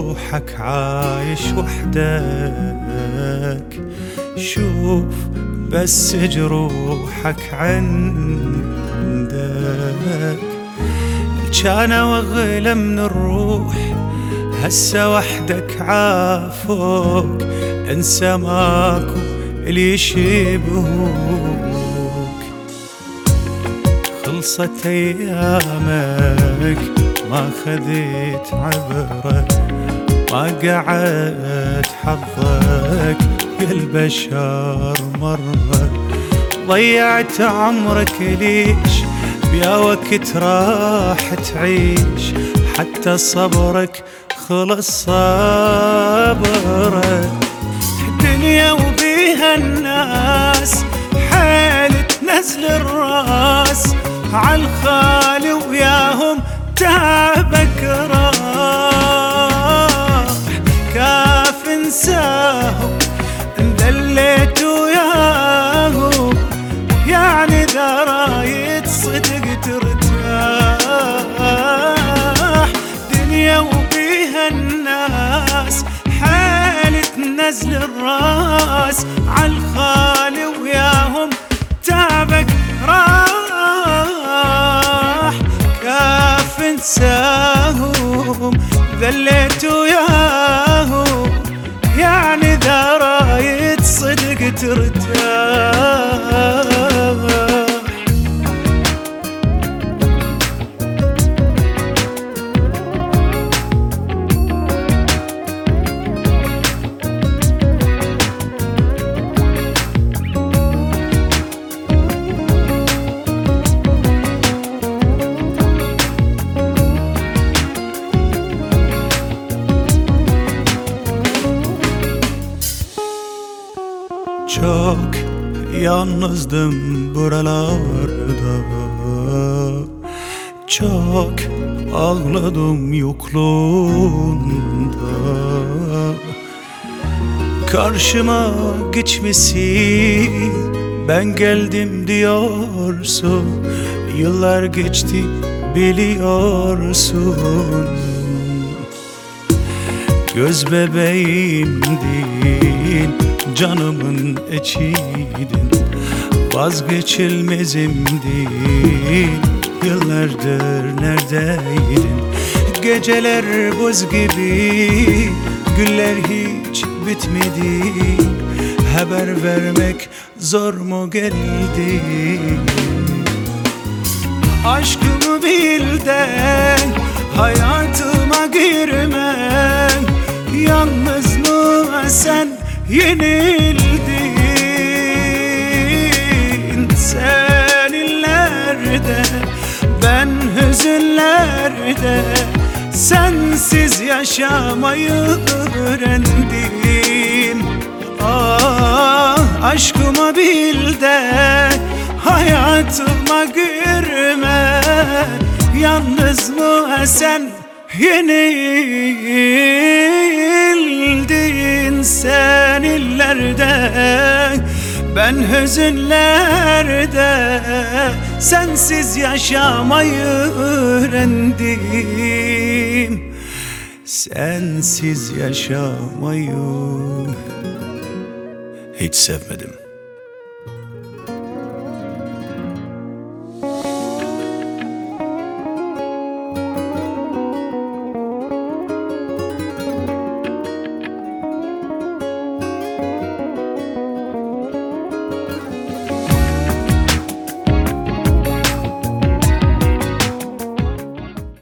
روحك عايش وحدك، شوف بس جروحك عندك. كان واغلى من الروح هسه وحدك عافوك، انسى ماكو اللي يشبهوك. خلصت ايامك ما خذيت عبرة، ما قعدت حظك يا البشر مرة. ضيعت عمرك ليش بيا وقت راح تعيش، حتى صبرك خلص صبرك. الدنيا وبيها الناس حيل تنزل الراس، عالخالي وياهم تعبك راح. كاف انساهم اندليت وياهم، يعني ذا رايد صدق ترتاح. دنيا وبيها الناس حيل تنزل الراس، عالخالي وياهم تعبك راح. كاف انساهم ذليت وياهم، يعني ذا رايد صدق ترتاح. Çok yalnızdım buralarda, çok ağladım yokluğunda. Karşıma geçmesin, ben geldim diyorsun. Yıllar geçti biliyorsun. Göz bebeğimdin, canımın içiydin, vazgeçilmezimdin. Yıllardır neredeydin? Geceler buz gibi, güller hiç bitmedi. Haber vermek zor mu geldi? Aşkımı bilden hayatıma girmen, yalnız mı sen yenildin? Sen illerde, ben hüzünlerde, sensiz yaşamayı öğrendim. Ah, aşkıma bil de hayatıma girme, yalnız mı sen yenildin? Sen illerde, ben hüzünlerde, sensiz yaşamayı öğrendim. Sensiz yaşamayı hiç sevmedim.